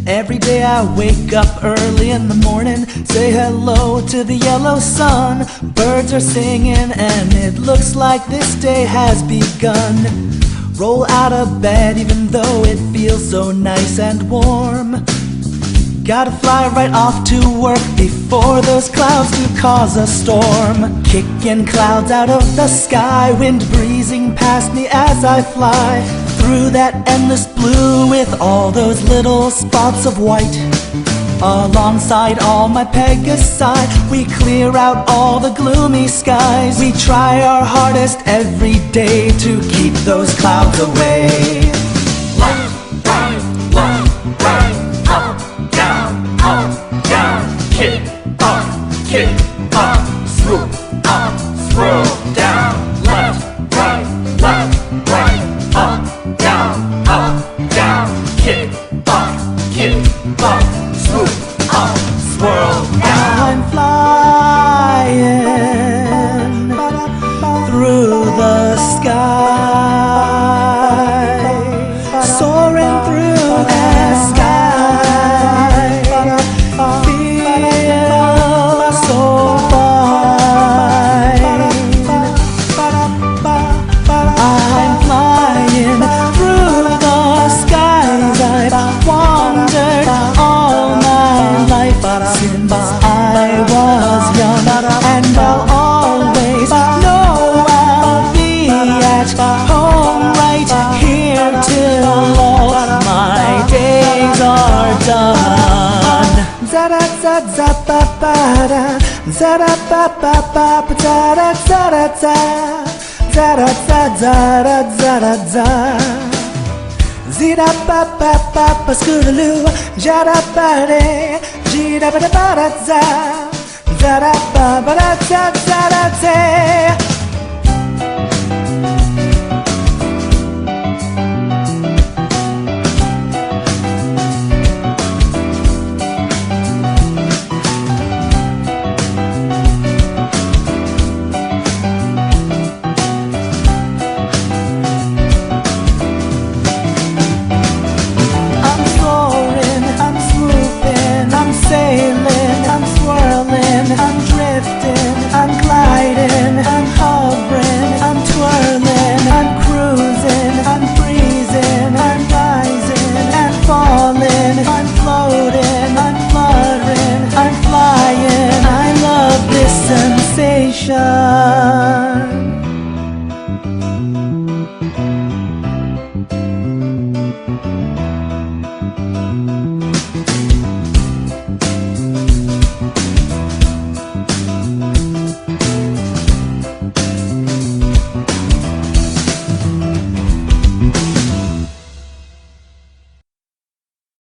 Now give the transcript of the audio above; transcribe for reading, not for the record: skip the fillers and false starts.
Every day I wake up early in the morning, say hello to the yellow sun. Birds are singing and it looks like this day has begun. Roll out of bed even though it feels so nice and warm. Gotta fly right off to work before those clouds do cause a storm. Kicking clouds out of the sky, wind breezing past me as I fly through that endless blue with all those little spots of white. Alongside all my Pegasi, we clear out all the gloomy skies. We try our hardest every day to keep those clouds away. Left, right, up, down, kick up, swoop down. Left, right, up, down, kick up, swoop up, swirl down. I'm flying through the sky, soaring through the sky. Feel so fine. I'm flying through the skies. I've wandered all my life since I was young, and I'll always know I'll be at home right here till all my days are done. Zada za za ba ba da, zada ba ba ba ba da zada za, zada za zada zada za. Zida ba ba ba ba scootaloo, jada ba de, jida ba da ba da za, zada ba ba da za zada za. Sailing, I'm swirling, I'm drifting, I'm gliding, I'm hovering, I'm twirling, I'm cruising, I'm freezing, I'm rising and falling, I'm floating, I'm fluttering, I'm flying. I love this sensation.